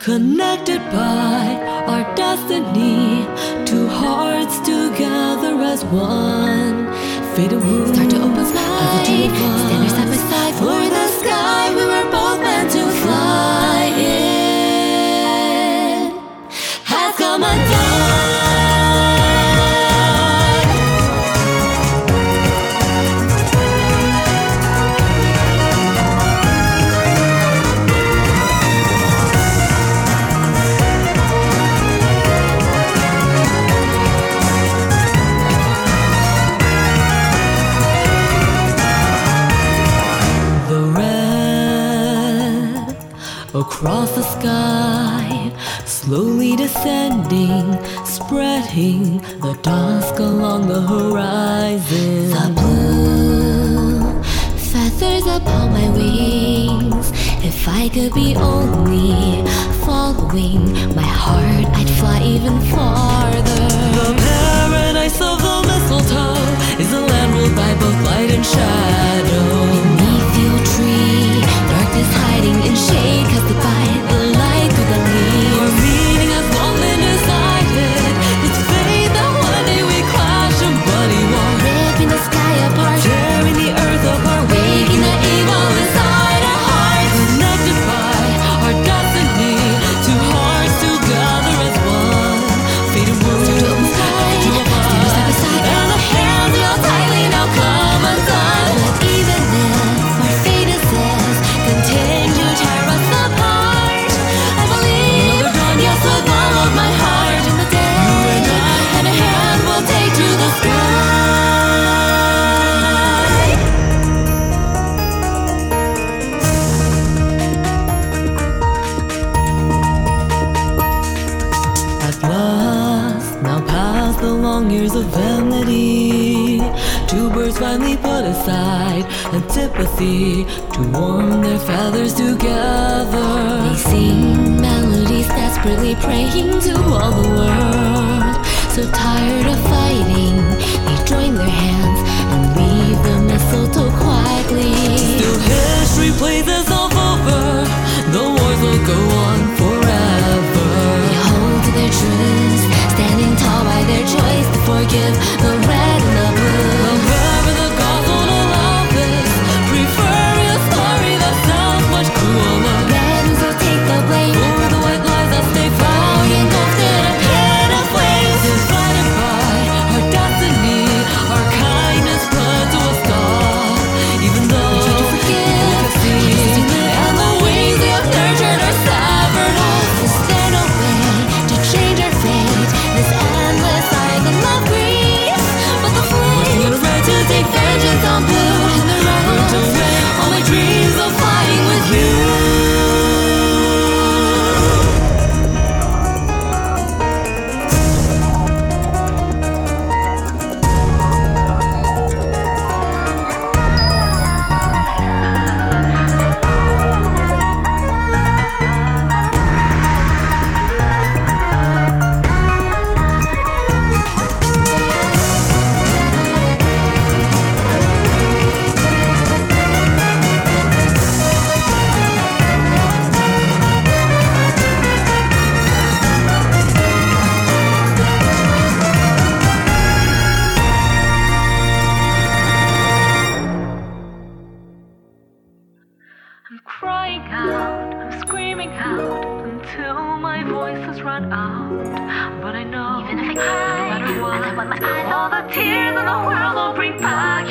Connected by our destiny, two hearts together as one. Faded wounds start to open wide, standing side by side for the sky we were both meant to fly in has come undone. Across the sky, slowly descending, spreading the dusk along the horizon. The blue feathers upon my wings. If I could be only following my heart, I'd fly even farther. The paradise of the mistletoe is a land ruled by both light and shadow. Beneath your tree, darkness hiding in shade, casted by the light through the leaves. Our meaning has long been decided. It's fate that one day we clash and bloody war, ripping the sky apart, tearing the earth apart, waking the evil inside our hearts. Connected by our destiny, two hearts together as one. Faded wounds Start to open wide, standing side by side, and the hands held tightly now come undone. but even if our fate is this, continue to tear us apart, I believe, yes, with all of my heart, in the day, and a hand will take to the sky. At last, now past the long years of enmity, two birds finally put aside antipathy to warm their feathers together. They sing melodies, desperately praying to all the world. So tired of fighting, they join their hands and leave the mistletoe quietly. Still history plays itself over, the wars will go on forever. They hold to their truths, standing tall by their choice to forgive the red and the blue. However, the gods won't allow this, preferring a story that sounds much crueler. Reds will take the blame For the white lies that stay found engulfed in a pit of flames. Divided by our destiny, our kindness bled to a star. Even though try to forget, we can see, and the wings we have nurtured are severed off. is there no way to change our fate? This endless cycle of grief, but the flames Red to take vengeance on blue, and the red burnt away all my dreams of flying with you. I'm crying out, I'm screaming out until my voice has run out. But I know, even if I no matter what, I let my eyes all the tears in the world will bring back